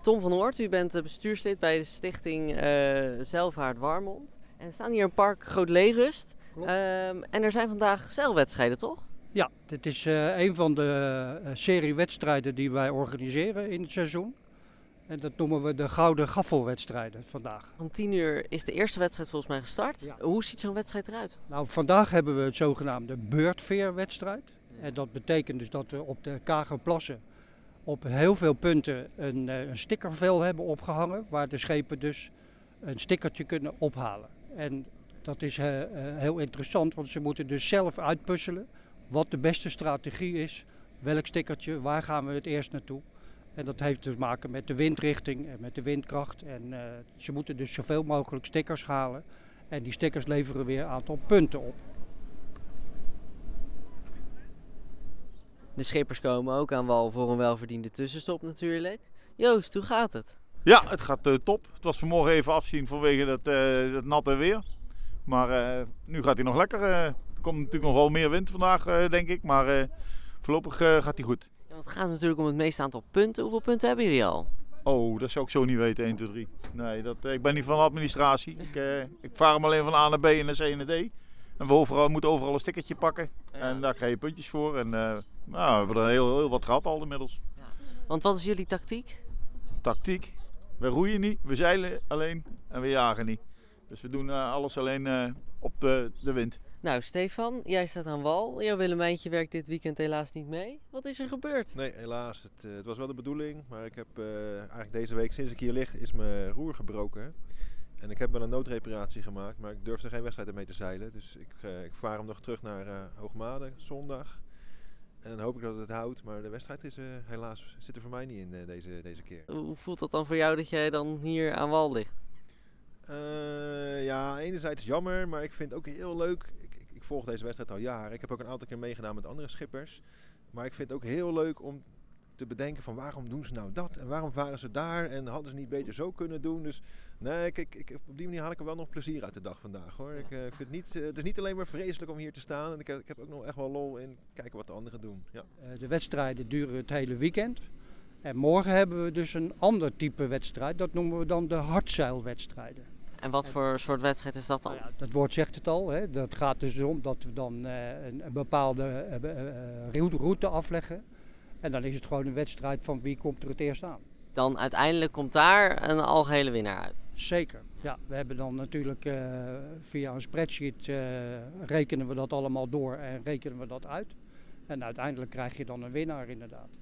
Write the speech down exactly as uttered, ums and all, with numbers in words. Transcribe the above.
Tom van Oort, u bent bestuurslid bij de stichting uh, Zijlvaart Warmond. En we staan hier in Park Groot Leerrust. Um, en er zijn vandaag zeilwedstrijden, toch? Ja, dit is uh, een van de uh, serie wedstrijden die wij organiseren in het seizoen. En dat noemen we de Gouden Gaffelwedstrijden vandaag. Om tien uur is de eerste wedstrijd volgens mij gestart. Ja. Hoe ziet zo'n wedstrijd eruit? Nou, vandaag hebben we het zogenaamde beurtveerwedstrijd. Ja. En dat betekent dus dat we op de Kagerplassen op heel veel punten een, een stickervel hebben opgehangen, waar de schepen dus een stickertje kunnen ophalen. En dat is uh, uh, heel interessant, want ze moeten dus zelf uitpuzzelen wat de beste strategie is, welk stickertje, waar gaan we het eerst naartoe. En dat heeft te maken met de windrichting en met de windkracht. En uh, ze moeten dus zoveel mogelijk stickers halen en die stickers leveren weer een aantal punten op. De schippers komen ook aan wal voor een welverdiende tussenstop natuurlijk. Joost, hoe gaat het? Ja, het gaat uh, top. Het was vanmorgen even afzien vanwege dat, uh, dat natte weer. Maar uh, nu gaat hij nog lekker. Uh, er komt natuurlijk nog wel meer wind vandaag, uh, denk ik. Maar uh, voorlopig uh, gaat hij goed. Ja, want het gaat natuurlijk om het meeste aantal punten. Hoeveel punten hebben jullie al? Oh, dat zou ik zo niet weten, één, twee, drie. Nee, dat, uh, ik ben niet van de administratie. Ik, uh, ik vaar hem alleen van A naar B en naar C en naar D. En we overal, moeten overal een stickertje pakken. Ja. En daar krijg je puntjes voor. En uh, nou, we hebben er heel, heel wat gehad al inmiddels. Ja. Want wat is jullie tactiek? Tactiek? We roeien niet, we zeilen alleen en we jagen niet. Dus we doen uh, alles alleen uh, op de, de wind. Nou Stefan, jij staat aan wal. Jouw Willemijntje werkt dit weekend helaas niet mee. Wat is er gebeurd? Nee, helaas. Het, uh, het was wel de bedoeling. Maar ik heb uh, eigenlijk deze week, sinds ik hier lig, is mijn roer gebroken. En ik heb wel een noodreparatie gemaakt, maar ik durfde geen wedstrijd mee te zeilen. Dus ik, uh, ik vaar hem nog terug naar uh, Hoogmade zondag. En dan hoop ik dat het houdt. Maar de wedstrijd is uh, helaas zit er voor mij niet in uh, deze, deze keer. Hoe voelt dat dan voor jou dat jij dan hier aan wal ligt? Uh, ja, enerzijds jammer, maar ik vind het ook heel leuk. Ik, ik, ik volg deze wedstrijd al jaren. Ik heb ook een aantal keer meegedaan met andere schippers. Maar ik vind het ook heel leuk om te bedenken van waarom doen ze nou dat? En waarom varen ze daar? En hadden ze niet beter zo kunnen doen? Dus nee, ik, ik, ik, op die manier haal ik er wel nog plezier uit de dag vandaag, hoor. Ik, uh, vind het, niet, uh, het is niet alleen maar vreselijk om hier te staan. En ik heb, ik heb ook nog echt wel lol in kijken wat de anderen doen. Ja. Uh, de wedstrijden duren het hele weekend. En morgen hebben we dus een ander type wedstrijd. Dat noemen we dan de hardzeilwedstrijden. En wat voor soort wedstrijd is dat dan? Nou ja, dat woord zegt het al. Hè. Dat gaat dus om dat we dan uh, een, een bepaalde uh, uh, route afleggen. En dan is het gewoon een wedstrijd van wie komt er het eerst aan. Dan uiteindelijk komt daar een algehele winnaar uit? Zeker. Ja, we hebben dan natuurlijk uh, via een spreadsheet uh, rekenen we dat allemaal door en rekenen we dat uit. En uiteindelijk krijg je dan een winnaar inderdaad.